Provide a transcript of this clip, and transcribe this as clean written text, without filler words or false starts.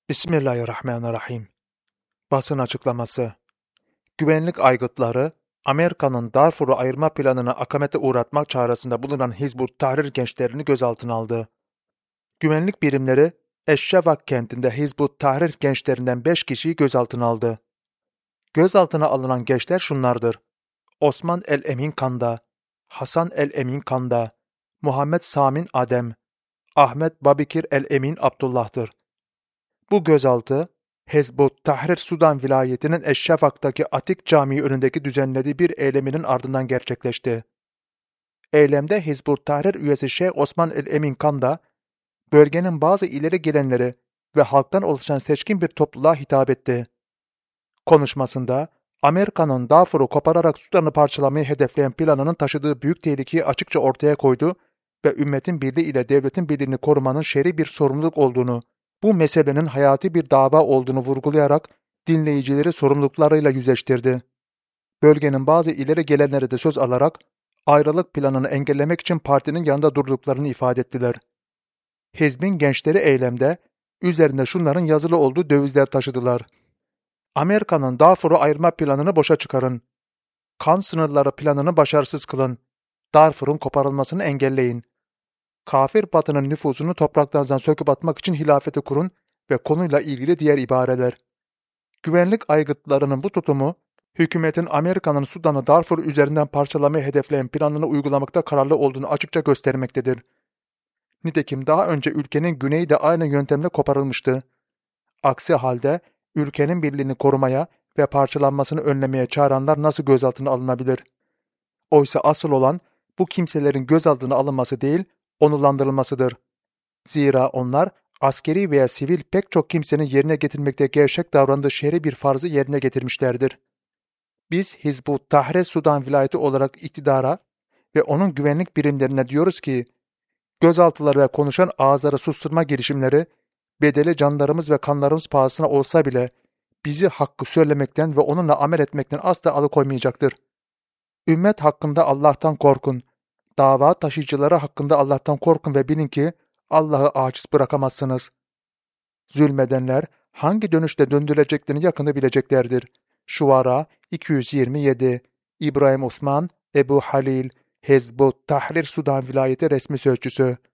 Bismillahirrahmanirrahim. Basın açıklaması. Güvenlik aygıtları, Amerika'nın Darfur'u ayırma planına akamete uğratmak çağrısında bulunan Hizbut Tahrir gençlerini gözaltına aldı. Güvenlik birimleri, Eşşevak kentinde Hizbut Tahrir gençlerinden 5 kişiyi gözaltına aldı. Gözaltına alınan gençler şunlardır: Osman el-Emin Kanda, Hasan el-Emin Kanda, Muhammed Samin Adem, Ahmet Babikir el-Emin Abdullah'tır. Bu gözaltı, Hizbut Tahrir Sudan vilayetinin Eşşafak'taki Atik Camii önündeki düzenlediği bir eyleminin ardından gerçekleşti. Eylemde Hizbut Tahrir üyesi Şeyh Osman el-Emin Kanda, bölgenin bazı ileri gelenleri ve halktan oluşan seçkin bir topluluğa hitap etti. Konuşmasında, Amerika'nın Darfur'u kopararak Sudan'ı parçalamayı hedefleyen planının taşıdığı büyük tehlikeyi açıkça ortaya koydu ve ümmetin birliği ile devletin birliğini korumanın şer'i bir sorumluluk olduğunu, bu meselenin hayati bir dava olduğunu vurgulayarak dinleyicileri sorumluluklarıyla yüzleştirdi. Bölgenin bazı ileri gelenleri de söz alarak ayrılık planını engellemek için partinin yanında durduklarını ifade ettiler. Hizbin gençleri eylemde üzerinde şunların yazılı olduğu dövizler taşıdılar: Amerika'nın Darfur'u ayırma planını boşa çıkarın. Kan sınırları planını başarısız kılın. Darfur'un koparılmasını engelleyin. Kafir Batı'nın nüfuzunu topraklardan söküp atmak için hilafeti kurun ve konuyla ilgili diğer ibareler. Güvenlik aygıtlarının bu tutumu, hükümetin Amerika'nın Sudan'ı Darfur üzerinden parçalamayı hedefleyen planını uygulamakta kararlı olduğunu açıkça göstermektedir. Nitekim daha önce ülkenin güneyi de aynı yöntemle koparılmıştı. Aksi halde ülkenin birliğini korumaya ve parçalanmasını önlemeye çağıranlar nasıl gözaltına alınabilir? Oysa asıl olan bu kimselerin gözaltına alınması değil, onurlandırılmasıdır. Zira onlar askeri veya sivil pek çok kimsenin yerine getirmekte gevşek davrandığı şer'i bir farzı yerine getirmişlerdir. Biz Hizbut Tahrir Sudan vilayeti olarak iktidara ve onun güvenlik birimlerine diyoruz ki, gözaltıları ve konuşan ağızları susturma girişimleri, bedeli canlarımız ve kanlarımız pahasına olsa bile bizi hakkı söylemekten ve onunla amel etmekten asla alıkoymayacaktır. Ümmet hakkında Allah'tan korkun. Dava taşıyıcıları hakkında Allah'tan korkun ve bilin ki Allah'ı aciz bırakamazsınız. Zulmedenler hangi dönüşte döndürüleceklerini yakında bileceklerdir. Şuara 227. İbrahim Osman Ebu Halil, Hizbut Tahrir Sudan vilayeti resmi sözcüsü.